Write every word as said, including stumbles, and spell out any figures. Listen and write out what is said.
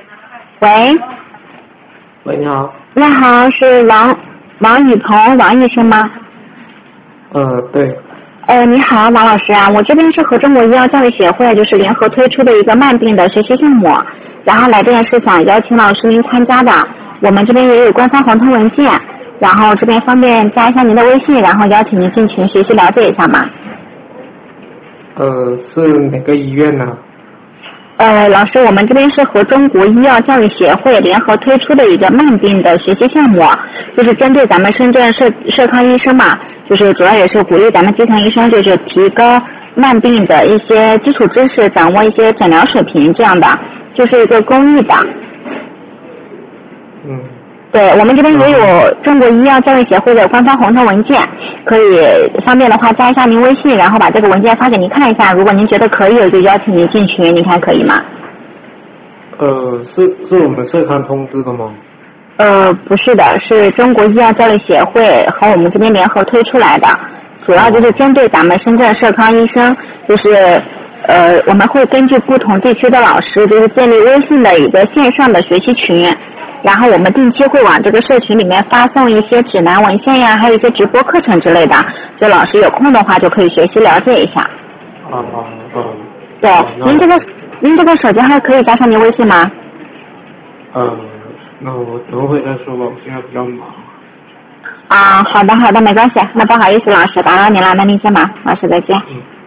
喂。 喂，你好。 你好，是王王雨桐王医生吗？ 呃，对。 呃，你好，王老师啊，我这边是和中国医药教育协会就是联合推出的一个慢病的学习项目，然后来电是想邀请老师您参加的。我们这边也有官方合同文件，然后这边方便加一下您的微信，然后邀请您进群学习了解一下吗？ 呃，是哪个医院呢？ 呃，老师，我们这边是和中国医药教育协会联合推出的一个慢病的学习项目，就是针对咱们深圳社社康医生嘛，就是主要也是鼓励咱们基层医生就是提高慢病的一些基础知识，掌握一些诊疗水平这样的，就是一个公益的。 嗯。 对，我们这边也有中国医药教育协会的官方合同文件，可以方便的话加一下您微信，然后把这个文件发给您看一下，如果您觉得可以，我就邀请您进群，您看可以吗？ 呃，是是我们社康通知的吗？ 呃，不是的，是中国医药教育协会和我们这边联合推出来的，主要就是针对咱们深圳社康医生，就是呃，我们会根据不同地区的老师，就是建立微信的一个线上的学习群，然后我们定期会往这个社群里面发送一些指南文献呀，还有一些直播课程之类的，就老师有空的话就可以学习了解一下。 啊啊啊！ 对，您这个您这个手机号可以加上您微信吗？ 呃，那我等会再说吧，我现在比较忙。 啊，好的好的，没关系，那不好意思，老师打扰您了，那您先忙，老师再见。 嗯。